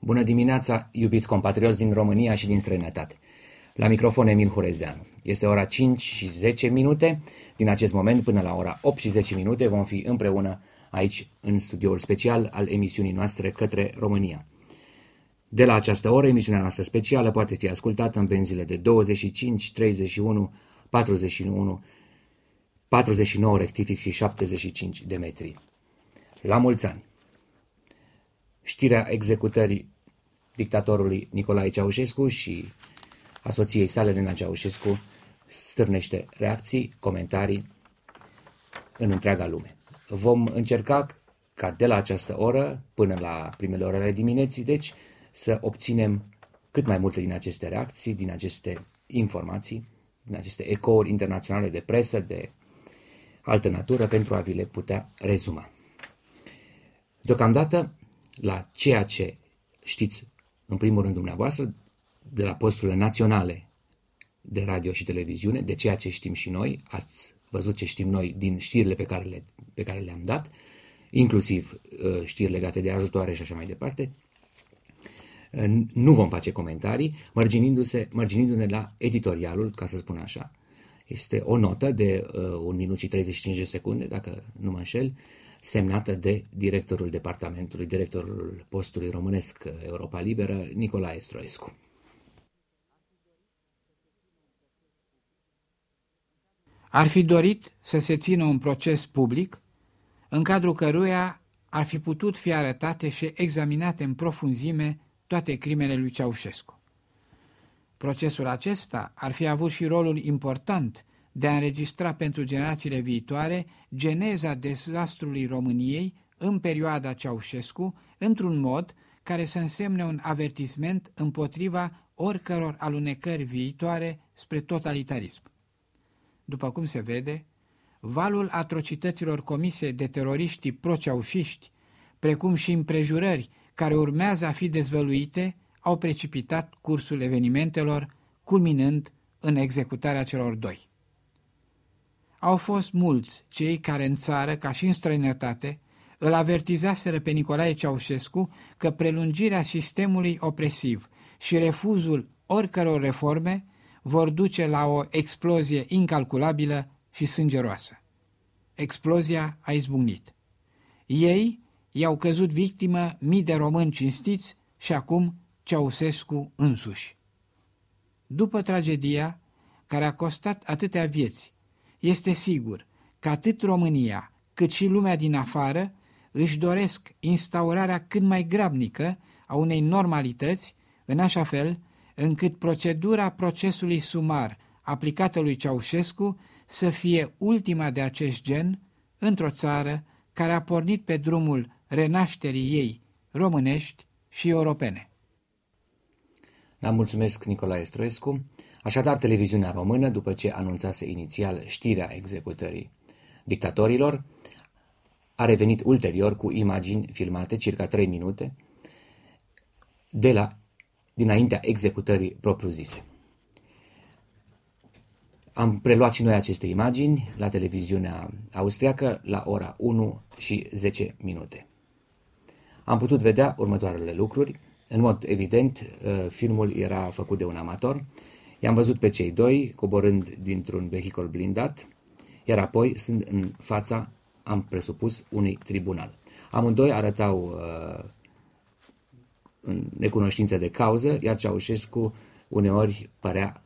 Bună dimineața, iubiți compatrioți din România și din străinătate. La microfon Emil Hurezeanu. Este ora 5 și 10 minute. Din acest moment până la ora 8 și 10 minute vom fi împreună aici în studioul special al emisiunii noastre Către România. De la această oră, emisiunea noastră specială poate fi ascultată în benzile de 25, 31, 41, 49 rectific și 75 de metri. La mulți ani! Știrea executării dictatorului Nicolae Ceaușescu și a soției sale, Elena Ceaușescu, stârnește reacții, comentarii în întreaga lume. Vom încerca ca de la această oră până la primele ore ale dimineții, deci, să obținem cât mai multe din aceste reacții, din aceste informații, din aceste ecouri internaționale de presă, de altă natură, pentru a vi le putea rezuma. Deocamdată, la ceea ce știți în primul rând dumneavoastră, de la posturile naționale de radio și televiziune, de ceea ce știm și noi, ați văzut ce știm noi din știrile pe care le-am dat, inclusiv știri legate de ajutoare și așa mai departe. Nu vom face comentarii, mărginindu-ne la editorialul, ca să spun așa. Este o notă de 1 minut și 35 de secunde, dacă nu mă înșel, semnată de directorul departamentului, directorul postului românesc Europa Liberă, Nicolae Stroescu. Ar fi dorit să se țină un proces public, în cadrul căruia ar fi putut fi arătate și examinate în profunzime toate crimele lui Ceaușescu. Procesul acesta ar fi avut și rolul important de a înregistra pentru generațiile viitoare geneza dezastrului României în perioada Ceaușescu, într-un mod care să însemne un avertisment împotriva oricăror alunecări viitoare spre totalitarism. După cum se vede, valul atrocităților comise de teroriștii pro-ceaușiști, precum și împrejurări care urmează a fi dezvăluite, au precipitat cursul evenimentelor, culminând în executarea celor doi. Au fost mulți cei care în țară, ca și în străinătate, îl avertizaseră pe Nicolae Ceaușescu că prelungirea sistemului opresiv și refuzul oricăror reforme vor duce la o explozie incalculabilă și sângeroasă. Explozia a izbucnit. Ei i-au căzut victimă mii de români cinstiți și acum Ceaușescu însuși. După tragedia care a costat atâtea vieți, este sigur că atât România cât și lumea din afară își doresc instaurarea cât mai grabnică a unei normalități, în așa fel încât procedura procesului sumar aplicată lui Ceaușescu să fie ultima de acest gen într-o țară care a pornit pe drumul renașterii ei românești și europene. Da, mulțumesc Nicolae Stroescu. Așadar, televiziunea română, după ce anunțase inițial știrea executării dictatorilor, a revenit ulterior cu imagini filmate, circa 3 minute, dinaintea executării propriu-zise. Am preluat și noi aceste imagini la televiziunea austriacă la ora 1 și 10 minute. Am putut vedea următoarele lucruri. În mod evident, filmul era făcut de un amator. I-am văzut pe cei doi coborând dintr-un vehicul blindat, iar apoi sunt în fața, am presupus, unui tribunal. Amândoi arătau în necunoștință de cauză, iar Ceaușescu uneori părea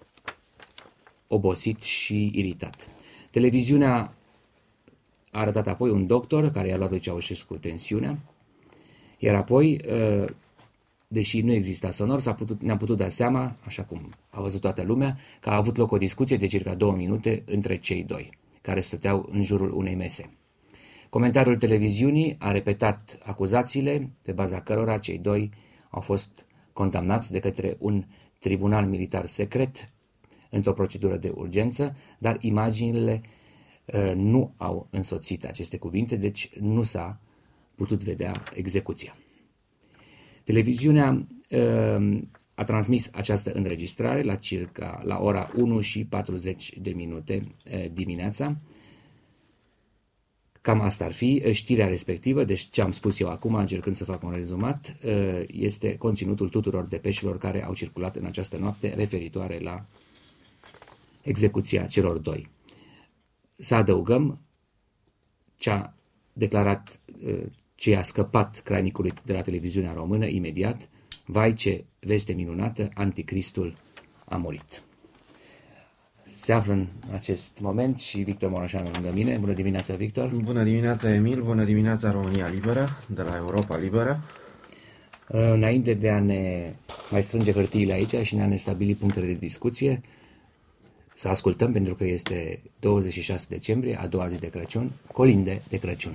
obosit și iritat. Televiziunea a arătat apoi un doctor care i-a luat lui Ceaușescu tensiunea, iar apoi, deși nu exista sonor, ne-am putut da seama, așa cum a văzut toată lumea, că a avut loc o discuție de circa 2 minute între cei doi, care stăteau în jurul unei mese. Comentariul televiziunii a repetat acuzațiile pe baza cărora cei doi au fost condamnați de către un tribunal militar secret într-o procedură de urgență, dar imaginile nu au însoțit aceste cuvinte, deci nu s-a putut vedea execuția. Televiziunea a transmis această înregistrare la ora 1 și 40 de minute dimineața, Cam asta ar fi știrea respectivă, deci ce am spus eu acum, încercând să fac un rezumat, este conținutul tuturor depeșelor care au circulat în această noapte referitoare la execuția celor doi. Să adăugăm ce a declarat, ce a scăpat crainicului de la televiziunea română imediat: vai ce veste minunată, anticristul a murit. Se află în acest moment și Victor Moroșanu lângă mine. Bună dimineața, Victor! Bună dimineața, Emil! Bună dimineața, România Liberă, de la Europa Liberă. Înainte de a ne mai strânge hârtiile aici și ne stabili punctele de discuție, să ascultăm, pentru că este 26 decembrie, a doua zi de Crăciun, colinde de Crăciun.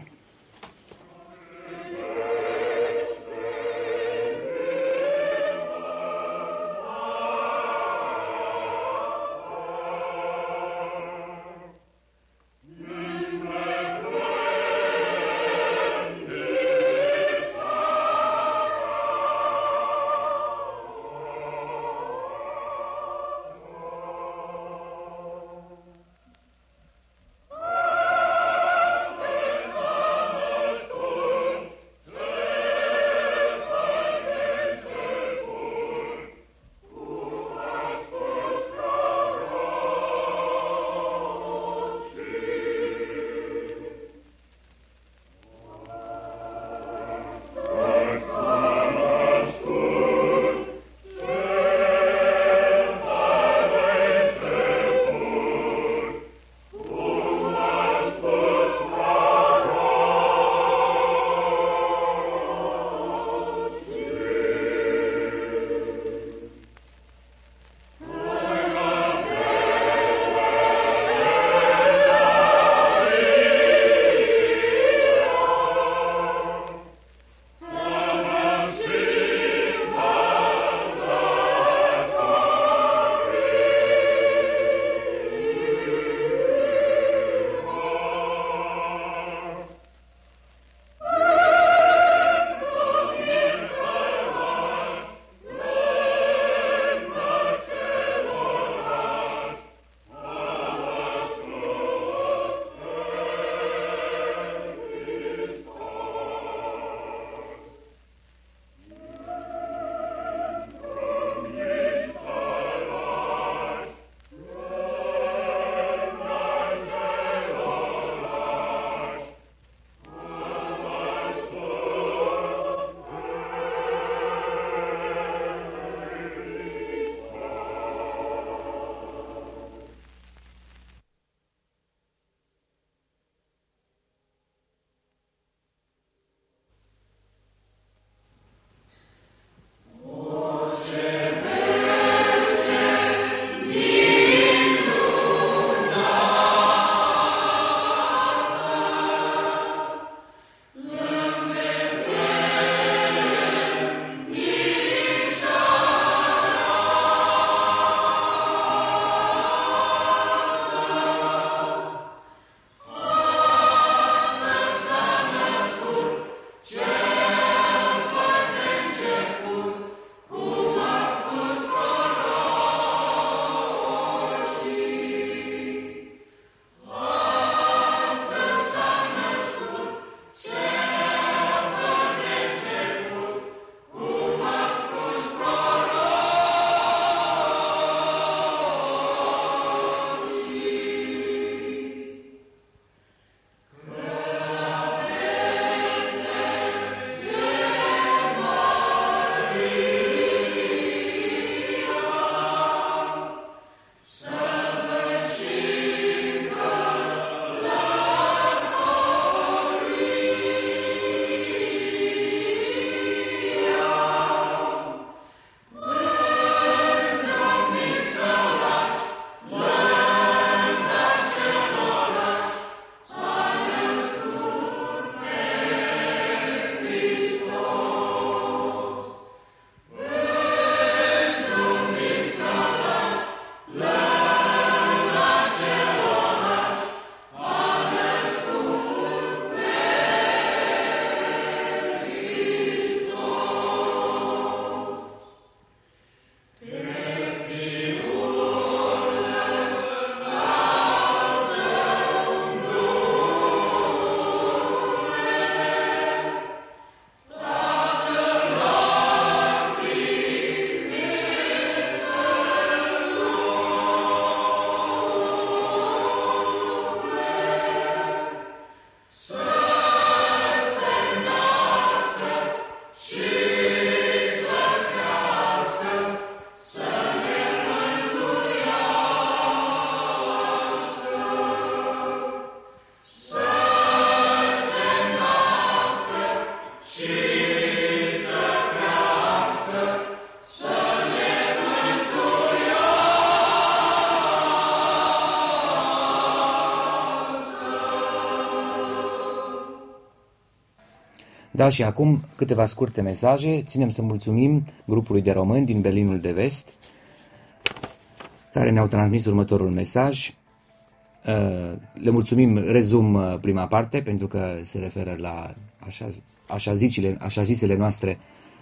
Da, și acum câteva scurte mesaje. Ținem să mulțumim grupului de români din Berlinul de Vest, care ne-au transmis următorul mesaj. Le mulțumim, rezum prima parte, pentru că se referă la așa zisele noastre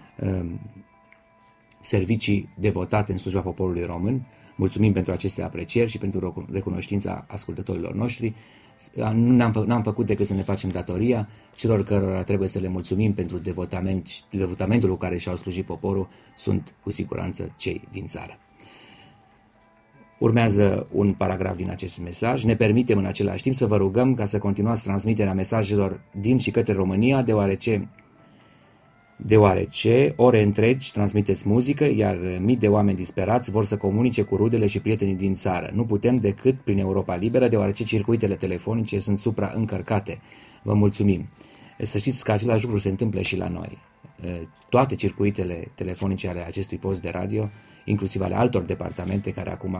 servicii devotate în slujba poporului român. Mulțumim pentru aceste aprecieri și pentru recunoștința ascultătorilor noștri. N-am făcut decât să ne facem datoria. Celor cărora trebuie să le mulțumim pentru devotamentul cu care și-au slujit poporul sunt cu siguranță cei din țară. Urmează un paragraf din acest mesaj. Ne permitem în același timp să vă rugăm ca să continuați transmiterea mesajelor din și către România, deoarece ore întregi transmiteți muzică, iar mii de oameni disperați vor să comunice cu rudele și prietenii din țară. Nu putem decât prin Europa Liberă, deoarece circuitele telefonice sunt supraîncărcate. Vă mulțumim. Să știți că același lucru se întâmplă și la noi. Toate circuitele telefonice ale acestui post de radio, inclusiv ale altor departamente care acum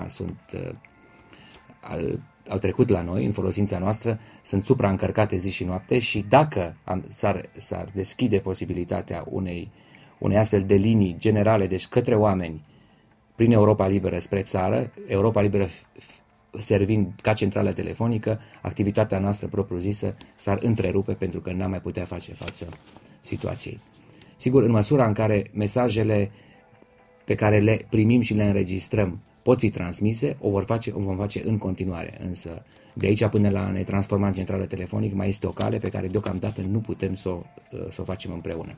au trecut la noi, în folosința noastră, sunt supraîncărcate zi și noapte și dacă s-ar deschide posibilitatea unei astfel de linii generale, deci către oameni, prin Europa Liberă spre țară, Europa Liberă servind ca centrală telefonică, activitatea noastră propriu-zisă s-ar întrerupe pentru că n-am mai putea face față situației. Sigur, în măsura în care mesajele pe care le primim și le înregistrăm pot fi transmise, o vom face în continuare, însă de aici până la ne transforma în centrală telefonică mai este o cale pe care deocamdată nu putem să o facem împreună.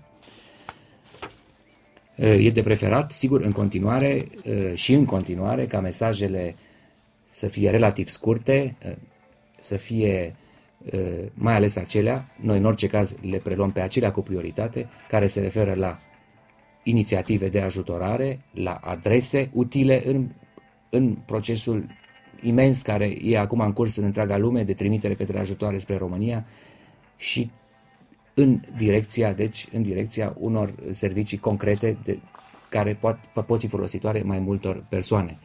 E de preferat, sigur, în continuare, ca mesajele să fie relativ scurte, să fie mai ales acelea, noi în orice caz le preluăm pe acelea cu prioritate, care se referă la inițiative de ajutorare, la adrese utile în procesul imens care e acum în curs în întreaga lume de trimitere către ajutoare spre România și în direcția unor servicii concrete care pot fi folositoare mai multor persoane.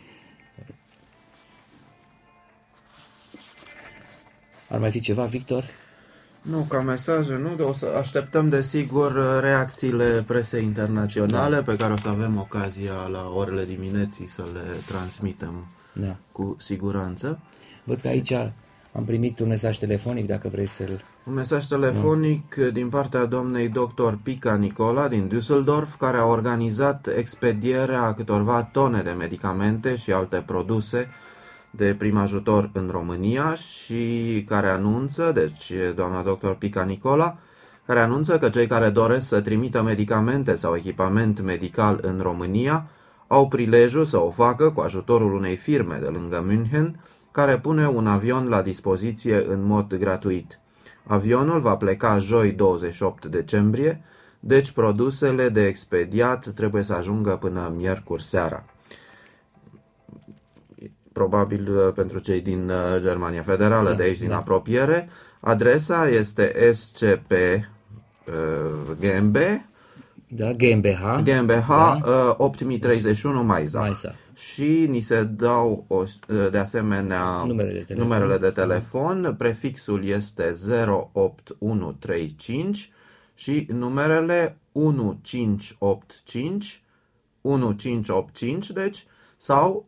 Ar mai fi ceva, Victor? Nu, ca mesaje, nu, o să așteptăm desigur reacțiile presei internaționale pe care o să avem ocazia la orele dimineții să le transmitem cu siguranță. Văd că aici am primit un mesaj telefonic, dacă vrei să-l... Un mesaj telefonic din partea doamnei dr. Pica Nicola din Düsseldorf, care a organizat expedierea câtorva tone de medicamente și alte produse de prim ajutor în România și care anunță, deci doamna dr. Pica Nicola, care anunță că cei care doresc să trimită medicamente sau echipament medical în România au prilejul să o facă cu ajutorul unei firme de lângă München, care pune un avion la dispoziție în mod gratuit. Avionul va pleca joi 28 decembrie, deci produsele de expediat trebuie să ajungă până miercuri seara. Probabil pentru cei din Germania Federală, de aici din apropiere. Adresa este SCP GmbH, GmbH 8031 Maiza. Și ni se dau de asemenea numerele de telefon. Prefixul este 08135 și numerele 1585 deci, sau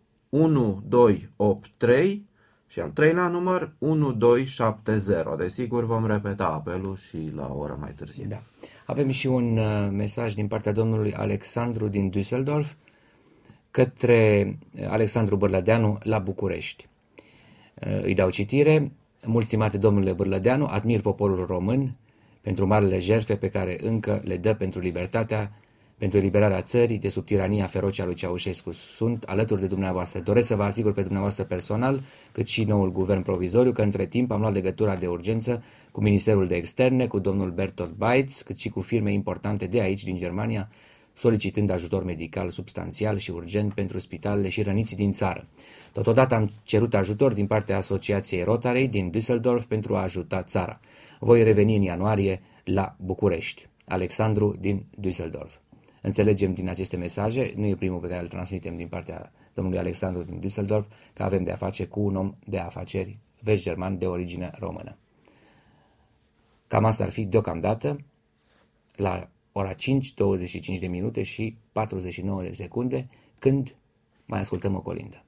1283 și al treilea număr 1270. Desigur vom repeta apelul și la o oră mai târziu. Da. Avem și un mesaj din partea domnului Alexandru din Düsseldorf către Alexandru Bârlădeanu la București. Îi dau citire. Mult stimate domnule Bârlădeanu, admir poporul român pentru marele jertfe pe care încă le dă pentru libertatea, pentru eliberarea țării de sub tirania feroce a lui Ceaușescu. Sunt alături de dumneavoastră. Doresc să vă asigur pe dumneavoastră personal, cât și noul guvern provizoriu, că între timp am luat legătura de urgență cu Ministerul de Externe, cu domnul Bertolt Baitz, cât și cu firme importante de aici, din Germania, solicitând ajutor medical substanțial și urgent pentru spitalele și răniții din țară. Totodată am cerut ajutor din partea Asociației Rotary din Düsseldorf pentru a ajuta țara. Voi reveni în ianuarie la București. Alexandru din Düsseldorf. Înțelegem din aceste mesaje, nu e primul pe care îl transmitem din partea domnului Alexandru din Düsseldorf, că avem de a face cu un om de afaceri vest-german de origine română. Cam asta ar fi deocamdată. la ora 5:25 de minute și 49 de secunde, când mai ascultăm o colindă.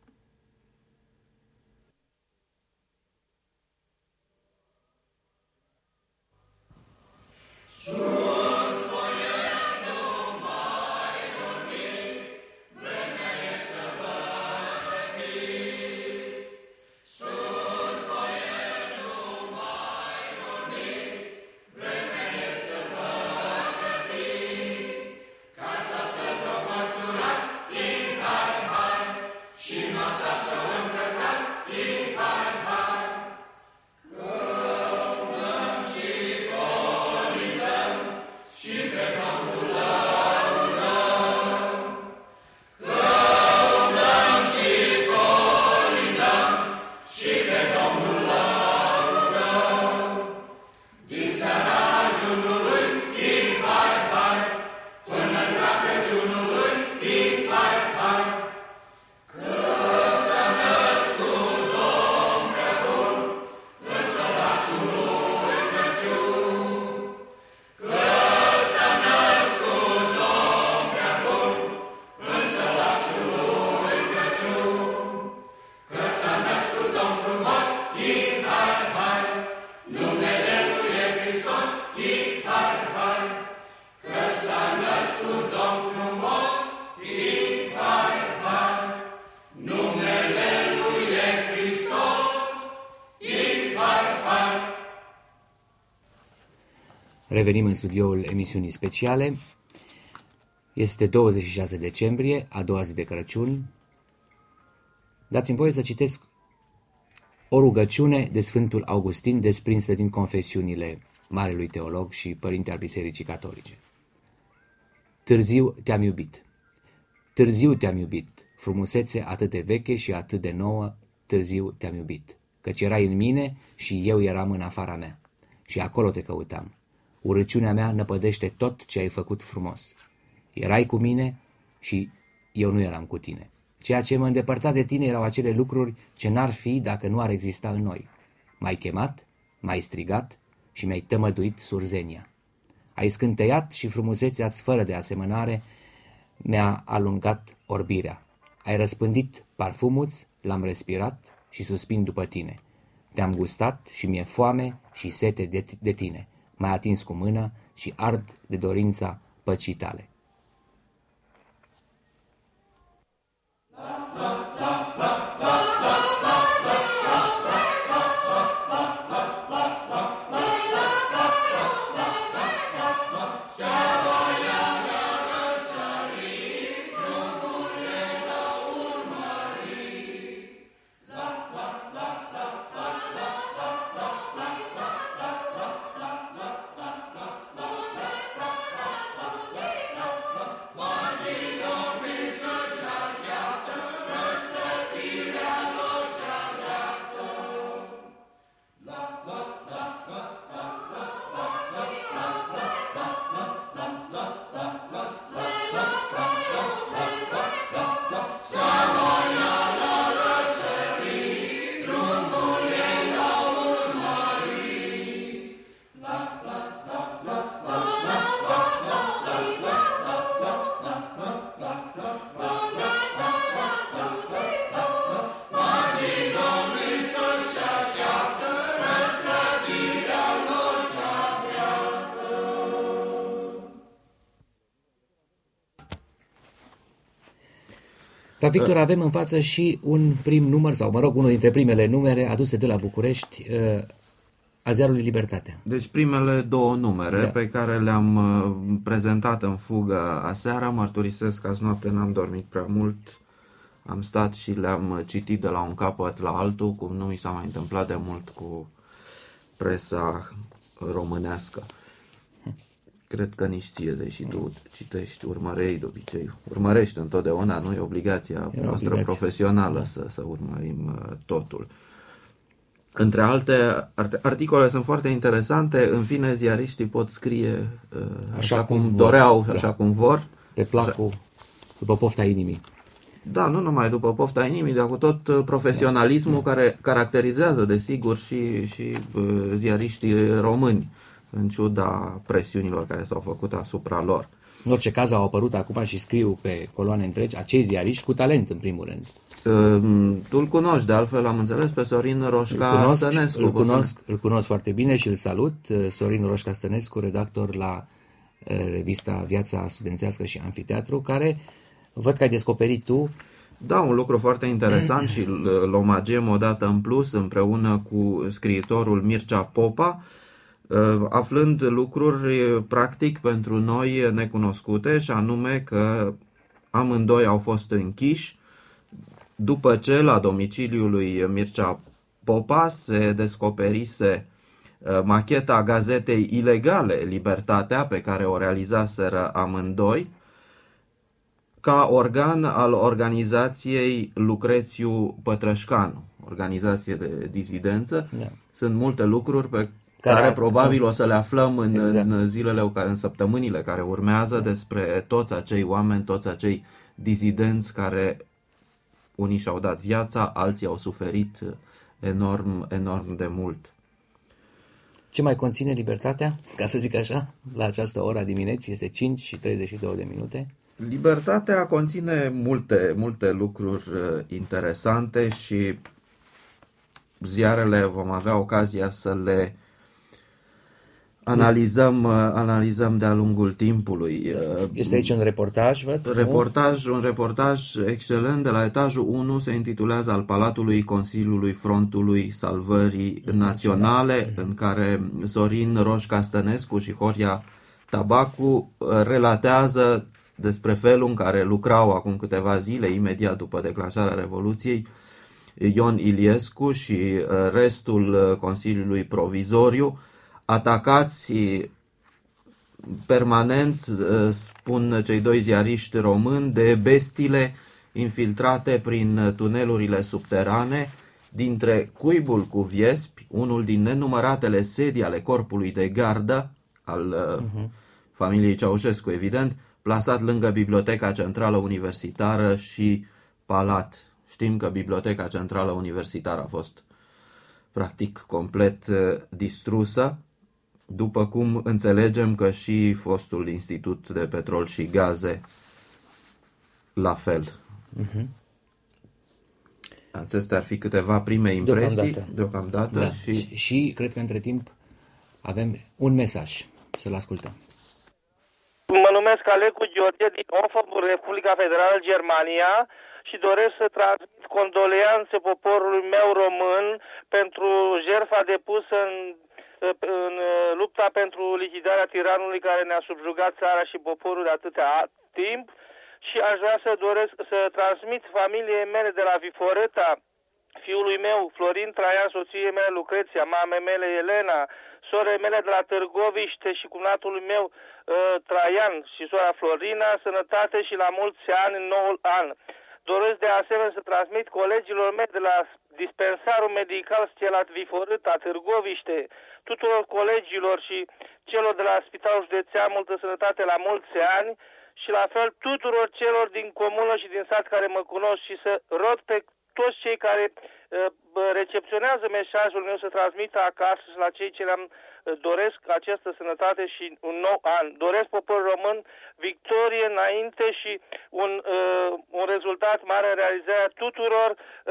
Revenim în studioul emisiunii speciale. Este 26 decembrie, a doua zi de Crăciun. Dați-mi voie să citesc o rugăciune de Sfântul Augustin, desprinsă din confesiunile marelui teolog și părinte al Bisericii Catolice. Târziu te-am iubit. Târziu te-am iubit, frumusețe atât de veche și atât de nouă, târziu te-am iubit, căci erai în mine și eu eram în afara mea. Și acolo te căutam. Urăciunea mea năpădește tot ce ai făcut frumos. Erai cu mine și eu nu eram cu tine. Ceea ce mă îndepărta de tine erau acele lucruri ce n-ar fi dacă nu ar exista în noi. M-ai chemat, m-ai strigat și mi-ai tămăduit surzenia. Ai scânteiat și frumusețea-ți fără de asemănare mi-a alungat orbirea. Ai răspândit parfumul-ți, l-am respirat și suspin după tine. Te-am gustat și mi-e foame și sete de tine. M-ai atins cu mâna și ard de dorința păcii tale. Dar, Victor, avem în față și un prim număr, sau mă rog, unul dintre primele numere aduse de la București, a ziarului Libertatea. Deci primele două numere pe care le-am prezentat în fugă aseară, mărturisesc că azi noapte n-am dormit prea mult, am stat și le-am citit de la un capăt la altul, cum nu mi s-a mai întâmplat de mult cu presa românească. Cred că nici ție, deși tu citești, urmărești întotdeauna, nu e obligația noastră profesională să urmărim totul. Între alte articole sunt foarte interesante, în fine ziariștii pot scrie așa cum doreau, așa cum vor. Pe placul, după pofta inimii. Da, nu numai după pofta inimii, dar cu tot profesionalismul care caracterizează, desigur, și ziariștii români. în ciuda presiunilor care s-au făcut asupra lor. În orice caz au apărut acum și scriu pe coloane întregi acei ziariști cu talent, în primul rând. Tu îl cunoști, de altfel am înțeles, pe Sorin Roșca Stănescu. Îl cunosc foarte bine și îl salut. Sorin Roșca Stănescu, redactor la revista Viața Studențească și Amfiteatru, care văd că ai descoperit tu. Da, un lucru foarte interesant și îl omagiem odată în plus împreună cu scriitorul Mircea Popa, aflând lucruri practic pentru noi necunoscute, și anume că amândoi au fost închiși după ce la domiciliul lui Mircea Popa se descoperise macheta gazetei ilegale Libertatea, pe care o realizaseră amândoi, ca organ al organizației Lucrețiu Pătrășcanu, organizație de dizidență. Da. Sunt multe lucruri pe care probabil o să le aflăm în zilele, în săptămânile care urmează, despre toți acei oameni, toți acei dizidenți care unii și-au dat viața, alții au suferit enorm de mult. Ce mai conține Libertatea, ca să zic așa, la această ora dimineții? Este 5:32. Libertatea conține multe lucruri interesante și ziarele vom avea ocazia să le analizăm de-a lungul timpului. Este aici un reportaj, văd? Un reportaj excelent de la etajul 1, se intitulează Al Palatului Consiliului Frontului Salvării Naționale, în care Sorin Roșca Stănescu și Horia Tabacu relatează despre felul în care lucrau acum câteva zile, imediat după declanșarea Revoluției, Ion Iliescu și restul Consiliului Provizoriu, atacați permanent, spun cei doi ziariști români, de bestile infiltrate prin tunelurile subterane dintre Cuibul cu Viespi, unul din nenumăratele sedii ale corpului de gardă al familiei Ceaușescu, evident, plasat lângă Biblioteca Centrală Universitară și Palat. Știm că Biblioteca Centrală Universitară a fost practic complet distrusă, după cum înțelegem că și fostul Institut de Petrol și Gaze la fel. Acestea ar fi câteva prime impresii deocamdată. Da. Și cred că între timp avem un mesaj. Să-l ascultăm. Mă numesc Alecu George din Offa, Republica Federală Germania, și doresc să transmit condoleanțe poporului meu român pentru jertfa depusă în lupta pentru lichidarea tiranului care ne-a subjugat țara și poporul de atâtea timp, și aș vrea să transmit familiei mele de la Viforeta, fiului meu Florin Traian, soției mele Lucreția, mamei mele Elena, sorei mele de la Târgoviște și cumnatul meu Traian și sora Florina, sănătate și la mulți ani în noul an. Doresc de asemenea să transmit colegilor mei de la dispensarul medical Stelat Viforâta, Târgoviște, tuturor colegilor și celor de la Spitalul Județean, multă sănătate la mulți ani, și la fel tuturor celor din comună și din sat care mă cunosc, și să rog pe toți cei care recepționează mesajul meu să transmită acasă și la cei ce le-am doresc această sănătate și un nou an. Doresc poporul român victorie înainte și un rezultat mare în realizarea tuturor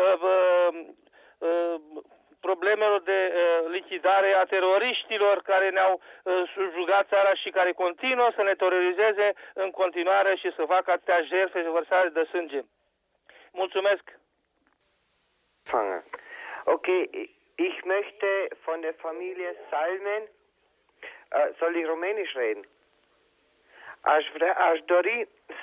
problemelor de lichidare a teroriștilor care ne-au subjugat țara și care continuă să ne terorizeze în continuare și să facă atâtea jertfe și vărsare de sânge. Mulțumesc! Okay, ich möchte von der Familie Salmen, soll ich Rumänisch reden? Aș dori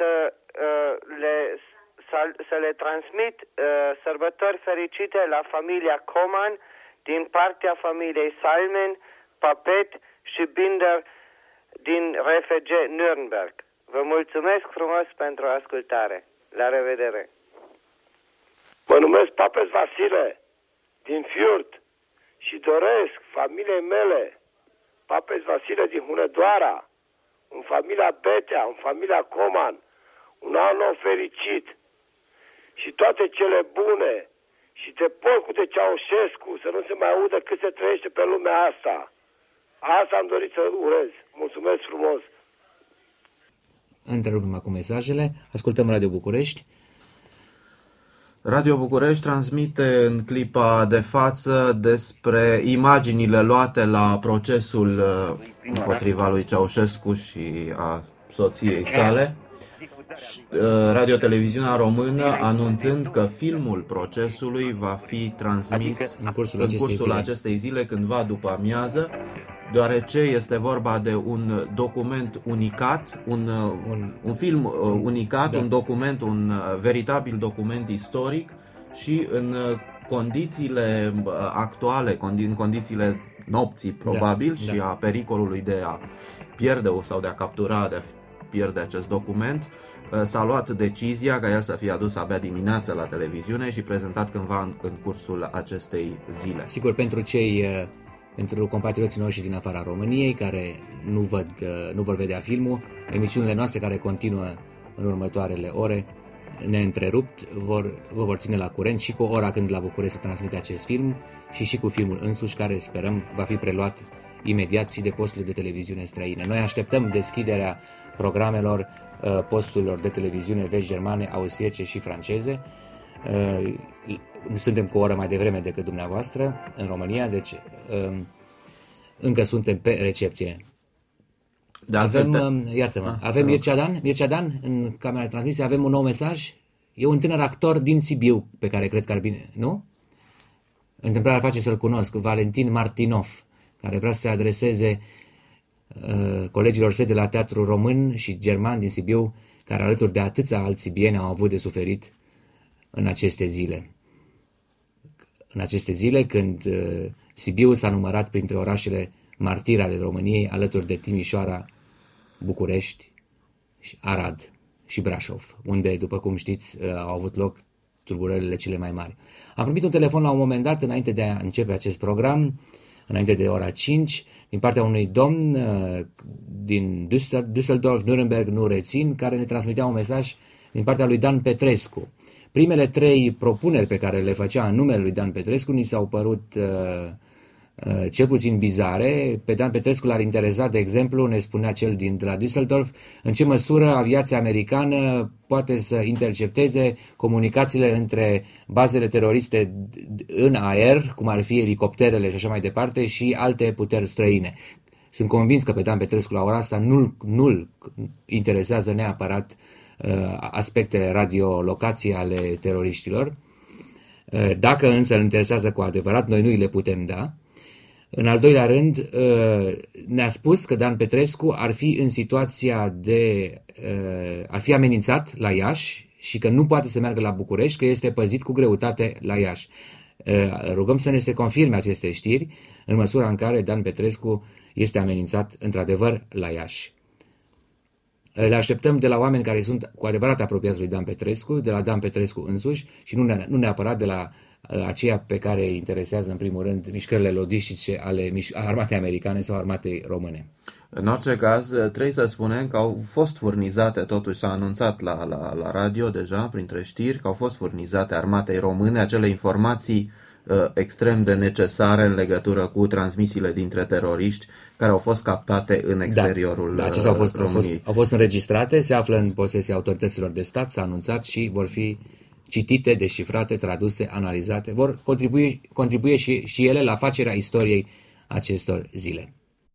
să le transmit sărbători fericite la familia Coman din partea familiei Salmen, Papet și Binder din RFG Nürnberg. Vă mulțumesc frumos pentru ascultare. La revedere! Mă numesc Papes Vasile din Fiurt și doresc familiei mele, Papes Vasile din Hunedoara, în familia Betea, în familia Coman, un an nou fericit și toate cele bune și de porcul de Ceaușescu să nu se mai audă cât se trăiește pe lumea asta. Asta am dorit să urez. Mulțumesc frumos. Întrerupem acum mesajele. Ascultăm Radio București. Radio București transmite în clipa de față despre imaginile luate la procesul împotriva lui Ceaușescu și a soției sale. Radio-Televiziunea Română anunțând că filmul procesului va fi transmis în cursul acestei zile, cândva după amiază, deoarece este vorba de un document unicat, un film unicat, un document, un veritabil document istoric și în condițiile actuale, în condițiile nopții probabil și a pericolului de a pierde sau de a captura, de a pierde acest document, s-a luat decizia ca el să fie adus abia dimineața la televiziune și prezentat cândva în cursul acestei zile. Sigur, pentru compatrioții noștri din afara României care nu vor vedea filmul, emisiunile noastre care continuă în următoarele ore neîntrerupt vă vor ține la curent și cu ora când la București se transmite acest film și cu filmul însuși, care sperăm va fi preluat imediat și de posturile de televiziune străine. Noi așteptăm deschiderea programelor posturilor de televiziune vechi germane, austriece și franceze. Suntem cu o oră mai devreme decât dumneavoastră în România, deci încă suntem pe recepție. Avem Mircea Dan în camera de transmisie, avem un nou mesaj. E un tânăr actor din Sibiu pe care cred că ar bine, nu? Întâmplarea face să-l cunosc, Valentin Martinov, care vrea să se adreseze colegilor săi de la Teatrul Român și German din Sibiu, care alături de atâția alți sibieni au avut de suferit în aceste zile. În aceste zile când Sibiu s-a numărat printre orașele martire ale României, alături de Timișoara, București, Arad și Brașov, unde, după cum știți, au avut loc tulburările cele mai mari. Am primit un telefon la un moment dat, înainte de a începe acest program, înainte de ora 5, din partea unui domn din Düsseldorf, Nuremberg, nu rețin, care ne transmitea un mesaj din partea lui Dan Petrescu. Primele 3 propuneri pe care le făcea în numele lui Dan Petrescu ni s-au părut cel puțin bizare. Pe Dan Petrescu l-ar interesa, de exemplu, ne spunea cel de la Düsseldorf, în ce măsură aviația americană poate să intercepteze comunicațiile între bazele teroriste în aer, cum ar fi elicopterele și așa mai departe, și alte puteri străine. Sunt convins că pe Dan Petrescu la ora asta nu-l interesează neapărat aspectele radiolocației ale teroriștilor. Dacă însă îl interesează cu adevărat, noi nu îi le putem da. În al doilea rând, ne-a spus că Dan Petrescu ar fi în situația ar fi amenințat la Iași și că nu poate să meargă la București, că este păzit cu greutate la Iași. Rugăm să ne se confirme aceste știri, în măsura în care Dan Petrescu este amenințat într-adevăr la Iași. Le așteptăm de la oameni care sunt cu adevărat apropiați lui Dan Petrescu, de la Dan Petrescu însuși și nu neapărat de la aceia pe care îi interesează în primul rând mișcările logistice ale armatei americane sau armatei române. În orice caz, trebuie să spunem că au fost furnizate, totuși s-a anunțat la radio deja, printre știri, că au fost furnizate armatei române acele informații extrem de necesare în legătură cu transmisiile dintre teroriști care au fost captate în exteriorul acestea României. Au fost înregistrate, se află în posesia autorităților de stat, s-a anunțat și vor fi citite, deșifrate, traduse, analizate. Vor contribui și ele la facerea istoriei acestor zile.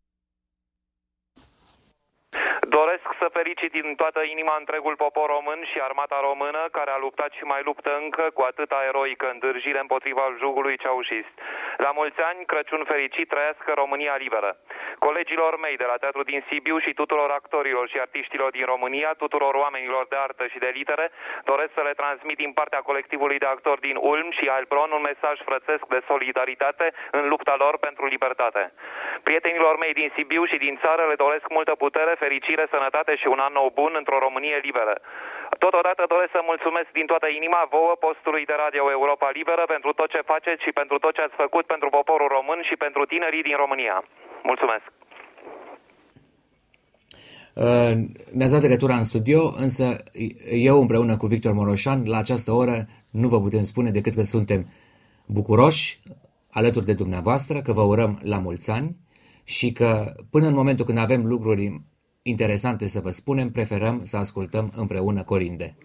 Doresc să felicit din toată inima întregul popor român și armata română care a luptat și mai luptă încă cu atâta eroică îndârjire împotriva jugului ceaușist. La mulți ani, Crăciun fericit, trăiască România liberă. Colegilor mei de la Teatru din Sibiu și tuturor actorilor și artiștilor din România, tuturor oamenilor de artă și de litere, doresc să le transmit din partea colectivului de actori din Ulm și Heilbronn un mesaj frățesc de solidaritate în lupta lor pentru libertate. Prietenilor mei din Sibiu și din țară le doresc multă putere, fericire, sănătate și un an nou bun într-o Românie liberă. Totodată doresc să mulțumesc din toată inima vouă, postului de Radio Europa Liberă, pentru tot ce faceți și pentru tot ce ați făcut pentru poporul român și pentru tinerii din România. Mulțumesc! Mi-ați dat legătura în studio, însă eu împreună cu Victor Moroșan, la această oră nu vă putem spune decât că suntem bucuroși alături de dumneavoastră, că vă urăm la mulți ani, și că până în momentul când avem lucruri interesante să vă spunem, preferăm să ascultăm împreună corinde.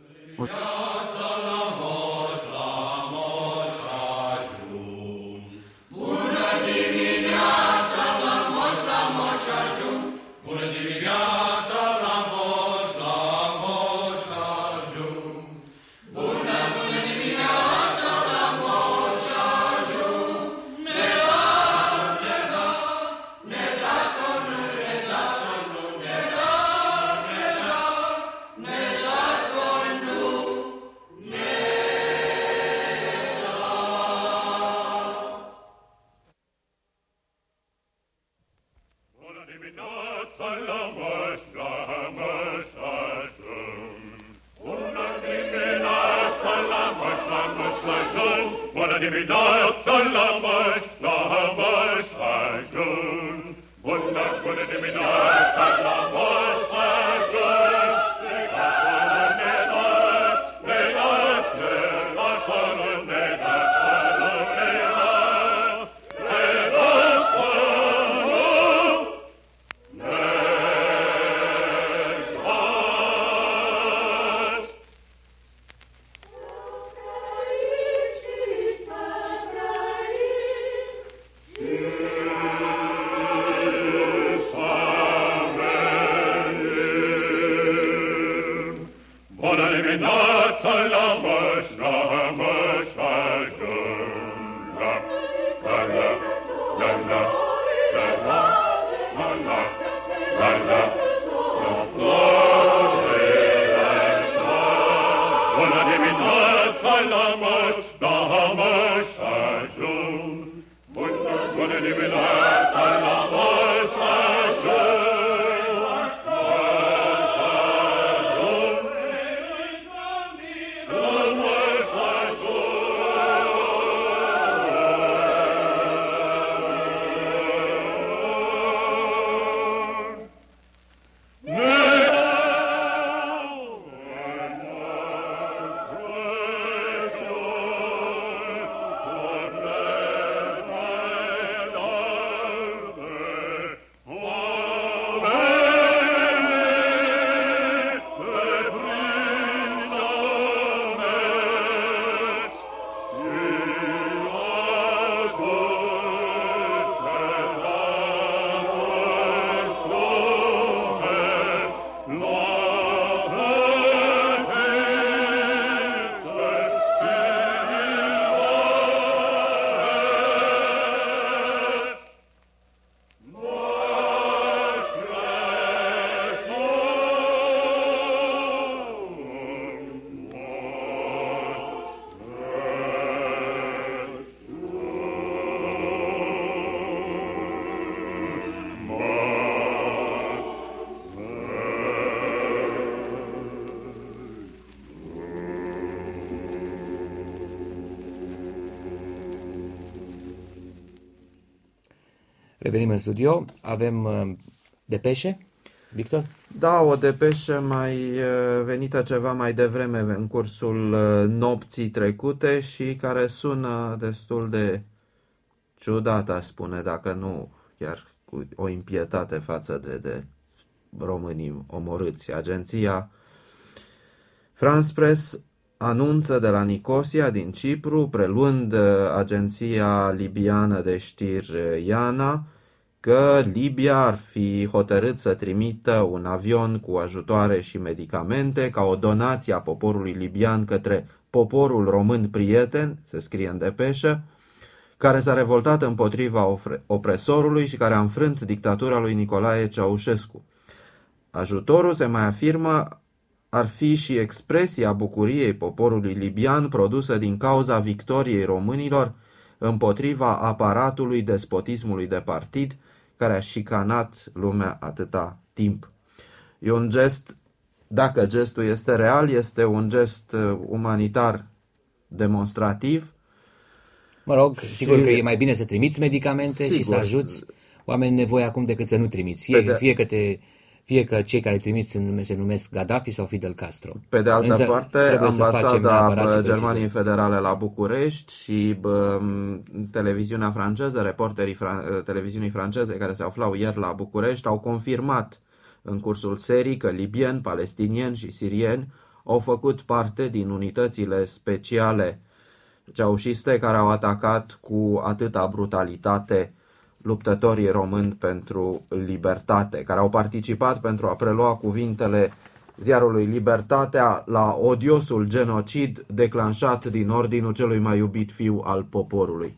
Revenim în studio. Avem depeșe, Victor? Da, o depeșă mai venită ceva mai devreme în cursul nopții trecute și care sună destul de ciudat, aș spune, dacă nu chiar cu o impietate față de românii omorâți. Agenția France Press anunță de la Nicosia din Cipru, preluând agenția libiană de știri IANA, că Libia ar fi hotărât să trimită un avion cu ajutoare și medicamente ca o donație a poporului libian către poporul român prieten, se scrie în depeșă, care s-a revoltat împotriva opresorului și care a înfrânt dictatura lui Nicolae Ceaușescu. Ajutorul, se mai afirmă, ar fi și expresia bucuriei poporului libian produsă din cauza victoriei românilor împotriva aparatului despotismului de partid care a șicanat lumea atâta timp. E un gest, dacă gestul este real, este un gest umanitar demonstrativ. Mă rog, sigur că e mai bine să trimiți medicamente, sigur, și să ajuți oamenii în nevoie acum decât să nu trimiți. Fie fie că cei care trimit se numesc Gaddafi sau Fidel Castro. Pe de altă Însă, parte, ambasada Germaniei Federale la București și televiziunea franceză, reporterii televiziunii franceze care se aflau ieri la București au confirmat în cursul serii că libieni, palestinieni și sirieni au făcut parte din unitățile speciale ceaușiste care au atacat cu atâta brutalitate luptătorii români pentru libertate, care au participat, pentru a prelua cuvintele ziarului Libertatea, la odiosul genocid declanșat din ordinul celui mai iubit fiu al poporului.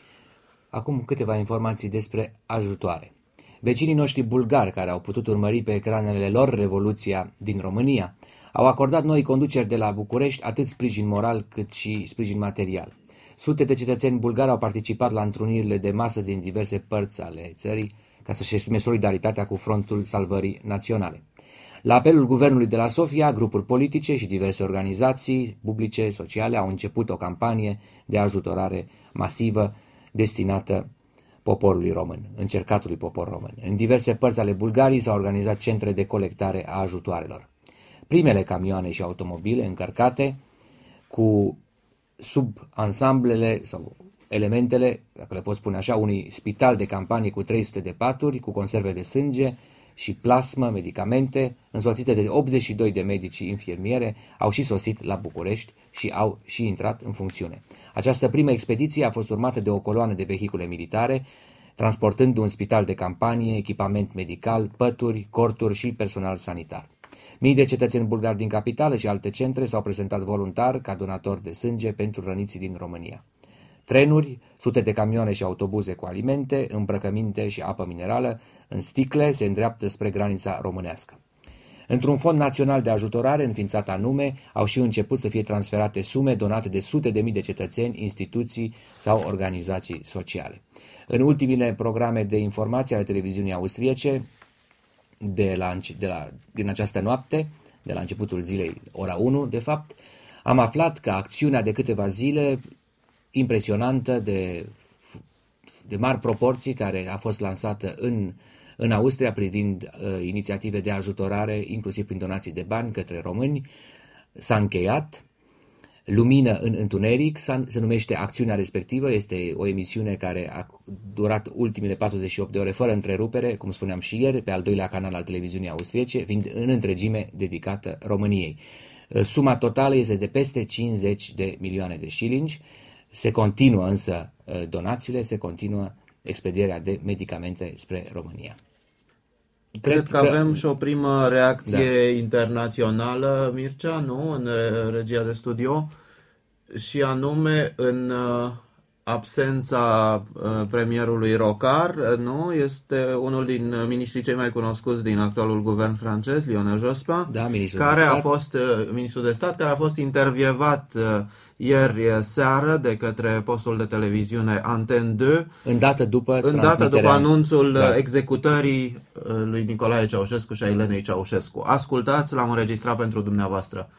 Acum câteva informații despre ajutoare. Vecinii noștri bulgari, care au putut urmări pe ecranele lor Revoluția din România, au acordat noi conduceri de la București atât sprijin moral cât și sprijin material. Sute de cetățeni bulgari au participat la întrunirile de masă din diverse părți ale țării ca să-și exprime solidaritatea cu Frontul Salvării Naționale. La apelul guvernului de la Sofia, grupuri politice și diverse organizații publice, sociale au început o campanie de ajutorare masivă destinată poporului român, încercatului popor român. În diverse părți ale Bulgariei s-au organizat centre de colectare a ajutoarelor. Primele camioane și automobile încărcate cu subansamblele sau elementele, dacă le pot spune așa, unui spital de campanie cu 300 de paturi, cu conserve de sânge și plasmă, medicamente, însoțite de 82 de medici infirmiere, au și sosit la București și au și intrat în funcțiune. Această primă expediție a fost urmată de o coloană de vehicule militare, transportând un spital de campanie, echipament medical, pături, corturi și personal sanitar. Mii de cetățeni bulgari din capitală și alte centre s-au prezentat voluntar ca donatori de sânge pentru răniții din România. Trenuri, sute de camioane și autobuze cu alimente, îmbrăcăminte și apă minerală în sticle se îndreaptă spre granița românească. Într-un fond național de ajutorare înființat anume, au și început să fie transferate sume donate de sute de mii de cetățeni, instituții sau organizații sociale. În ultimile programe de informație ale televiziunii austriece, din această noapte, de la începutul zilei, ora 1, de fapt, am aflat că acțiunea de câteva zile, impresionantă, de mari proporții, care a fost lansată în Austria privind inițiative de ajutorare, inclusiv prin donații de bani către români, s-a încheiat. Lumină în întuneric se numește acțiunea respectivă, este o emisiune care a durat ultimele 48 de ore fără întrerupere, cum spuneam și ieri, pe al doilea canal al televiziunii austriece, fiind în întregime dedicată României. Suma totală este de peste 50 de milioane de șilingi, se continuă însă donațiile, se continuă expedierea de medicamente spre România. Cred că avem și o primă reacție internațională, Mircea, nu? În regia de studio, și anume în absența premierului Rocard, nu? Este unul din miniștrii cei mai cunoscuți din actualul guvern francez, Lionel Jospin, care a fost ministrul de stat, care a fost intervievat ieri seară de către postul de televiziune Antenne 2, îndată după anunțul executării lui Nicolae Ceaușescu și a Elenei Ceaușescu. Ascultați, l-am înregistrat pentru dumneavoastră.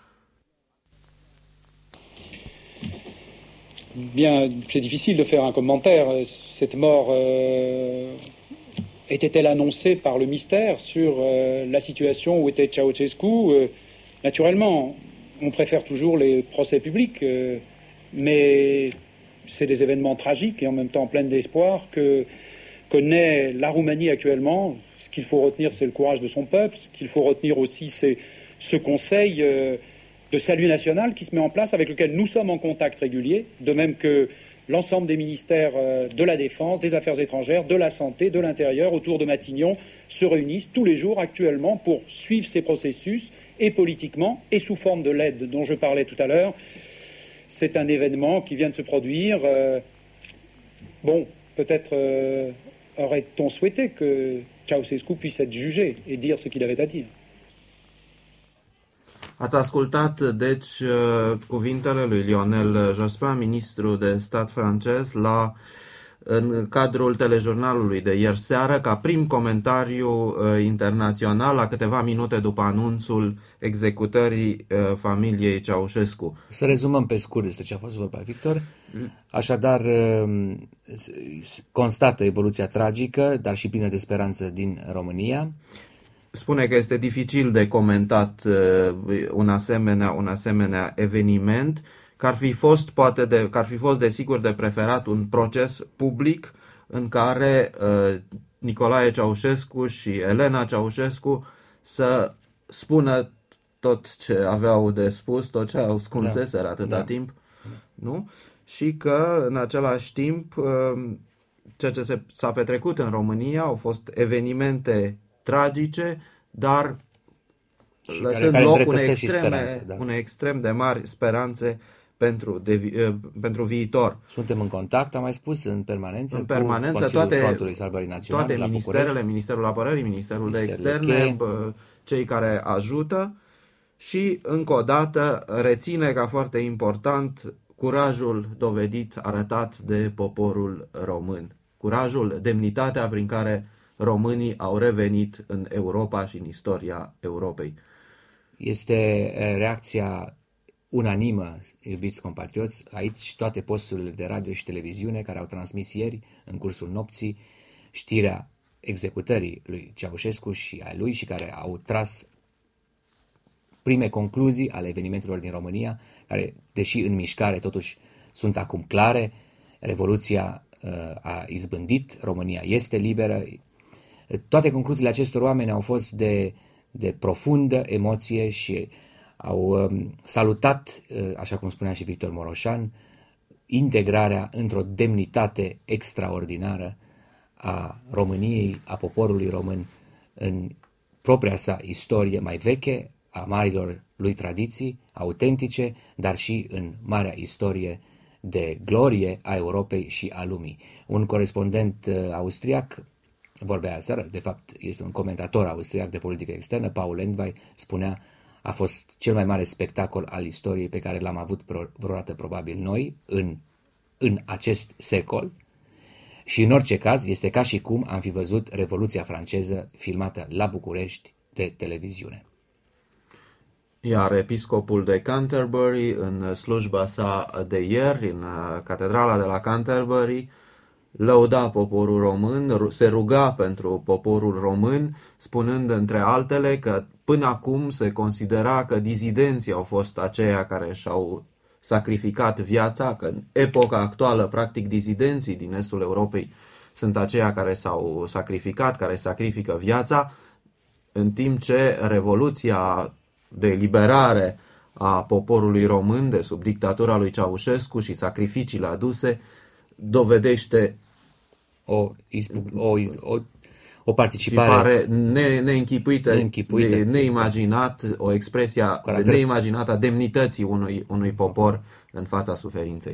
Bien, c'est difficile de faire un commentaire. Cette mort était-elle annoncée par le mystère sur la situation où était Ceaușescu? Naturellement, on préfère toujours les procès publics, mais c'est des événements tragiques et en même temps pleins d'espoir que connaît la Roumanie actuellement. Ce qu'il faut retenir, c'est le courage de son peuple. Ce qu'il faut retenir aussi, c'est ce conseil de salut national qui se met en place, avec lequel nous sommes en contact régulier, de même que l'ensemble des ministères de la Défense, des Affaires étrangères, de la Santé, de l'Intérieur, autour de Matignon, se réunissent tous les jours actuellement pour suivre ces processus, et politiquement, et sous forme de l'aide dont je parlais tout à l'heure. C'est un événement qui vient de se produire. Bon, peut-être aurait-on souhaité que Ceaușescu puisse être jugé et dire ce qu'il avait à dire. Ați ascultat, deci, cuvintele lui Lionel Jospin, ministru de stat francez, în cadrul telejurnalului de ieri seară, ca prim comentariu internațional, la câteva minute după anunțul executării familiei Ceaușescu. Să rezumăm pe scurt despre ce a fost vorba, Victor. Așadar, constată evoluția tragică, dar și plină de speranță din România. spune că este dificil de comentat un asemenea eveniment, că ar fi fost desigur de preferat un proces public în care Nicolae Ceaușescu și Elena Ceaușescu să spună tot ce aveau de spus, tot ce au ascunseseră atâta timp, nu? Și că în același timp ceea ce s-a petrecut în România au fost evenimente tragice, dar lăsând loc unei extrem de mari speranțe pentru viitor. Suntem în contact, am mai spus, în permanență cu toate ministerele, Ministerul Apărării, Ministerul de Externe, cei care ajută și, încă o dată, reține ca foarte important curajul dovedit, arătat de poporul român. Curajul, demnitatea prin care românii au revenit în Europa și în istoria Europei. Este reacția unanimă, iubiți compatrioți, aici toate posturile de radio și televiziune care au transmis ieri, în cursul nopții, știrea executării lui Ceaușescu și a lui și care au tras prime concluzii ale evenimentelor din România, care, deși în mișcare, totuși sunt acum clare. Revoluția a izbândit, România este liberă. Toate concluziile acestor oameni au fost de profundă emoție și au salutat, așa cum spunea și Victor Moroșan, integrarea într-o demnitate extraordinară a României, a poporului român în propria sa istorie mai veche, a marilor lui tradiții autentice, dar și în marea istorie de glorie a Europei și a lumii. Un corespondent austriac vorbea aseară, de fapt este un comentator austriac de politică externă, Paul Endvai, spunea: a fost cel mai mare spectacol al istoriei pe care l-am avut vreodată probabil noi în acest secol și în orice caz este ca și cum am fi văzut Revoluția franceză filmată la București de televiziune. Iar episcopul de Canterbury, în slujba sa de ieri, în catedrala de la Canterbury, lăuda poporul român, se ruga pentru poporul român, spunând între altele că până acum se considera că dizidenții au fost aceia care și-au sacrificat viața, că în epoca actuală, practic, dizidenții din estul Europei sunt aceia care s-au sacrificat, care sacrifică viața, în timp ce Revoluția de eliberare a poporului român de sub dictatura lui Ceaușescu și sacrificiile aduse dovedește o participare neînchipuită, neimaginat, o expresie neimaginată a demnității unui popor în fața suferinței.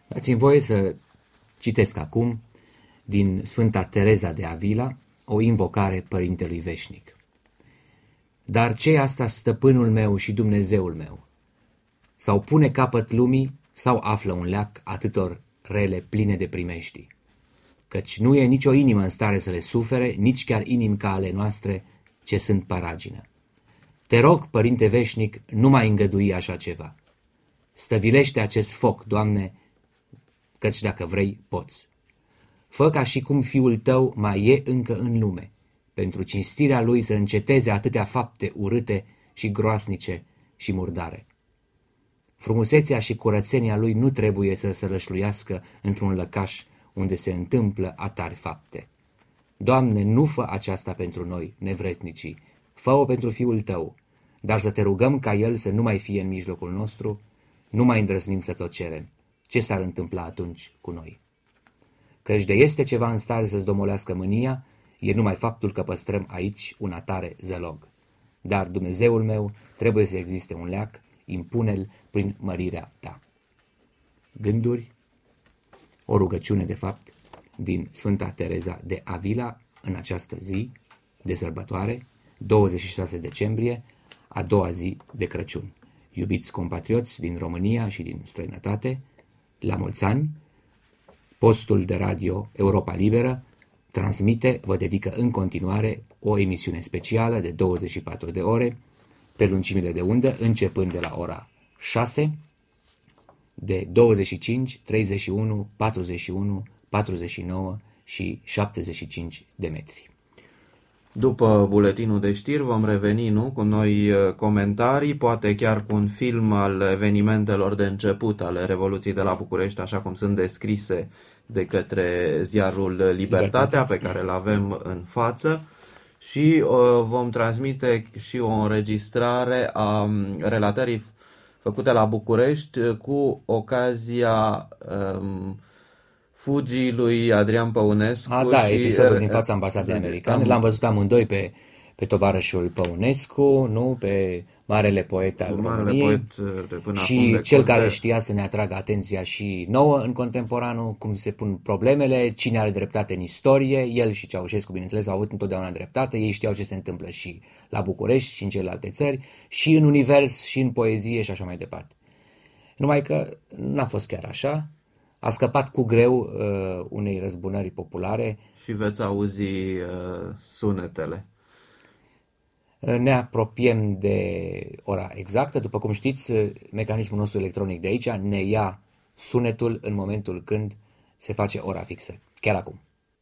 Dați-mi voie să citesc acum din Sfânta Tereza de Avila o invocare Părintelui Veșnic. Dar ce asta stăpânul meu și Dumnezeul meu? Sau pune capăt lumii, sau află un leac atâtor rele pline de primești? Căci nu e nicio inimă în stare să le sufere, nici chiar inimi ca ale noastre ce sunt paragină. Te rog, Părinte Veșnic, nu mai îngădui așa ceva. Stăvilește acest foc, Doamne, căci dacă vrei, poți. Fă ca și cum Fiul tău mai e încă în lume, pentru cinstirea lui să înceteze atâtea fapte urâte și groasnice și murdare. Frumusețea și curățenia lui nu trebuie să se rășluiască într-un lăcaș unde se întâmplă atari fapte. Doamne, nu fă aceasta pentru noi, nevretnicii, fă-o pentru Fiul tău, dar să te rugăm ca el să nu mai fie în mijlocul nostru, nu mai îndrăznim să-ți o cerem. Ce s-ar întâmpla atunci cu noi? Căci de este ceva în stare să-ți domolească mânia, e numai faptul că păstrăm aici un atare zălog. Dar, Dumnezeul meu, trebuie să existe un leac, impune-l prin mărirea ta. Gânduri, o rugăciune de fapt, din Sfânta Tereza de Avila în această zi de sărbătoare, 26 decembrie, a doua zi de Crăciun. Iubiți compatrioți din România și din străinătate, la mulți ani! Postul de radio Europa Liberă transmite, vă dedică în continuare o emisiune specială de 24 de ore, pe lungimile de undă, începând de la ora 6, de 25, 31, 41, 49 și 75 de metri. După buletinul de știri vom reveni, cu noi comentarii, poate chiar cu un film al evenimentelor de început ale Revoluției de la București, așa cum sunt descrise de către ziarul Libertatea, pe care îl avem în față, și vom transmite și o înregistrare a relatării făcute la București cu ocazia fugii lui Adrian Păunescu. Și episodul din fața ambasadei americane. L-am văzut amândoi pe tovarășul Păunescu, pe marele poet al României, și cel care știa să ne atragă atenția și nouă în contemporanul, cum se pun problemele, cine are dreptate în istorie. El și Ceaușescu, bineînțeles, au avut întotdeauna dreptate, ei știau ce se întâmplă și la București și în celelalte țări, și în univers, și în poezie și așa mai departe. Numai că n-a fost chiar așa. A scăpat cu greu unei răzbunări populare. Și veți auzi sunetele. Ne apropiem de ora exactă. După cum știți, mecanismul nostru electronic de aici ne ia sunetul în momentul când se face ora fixă. Chiar acum.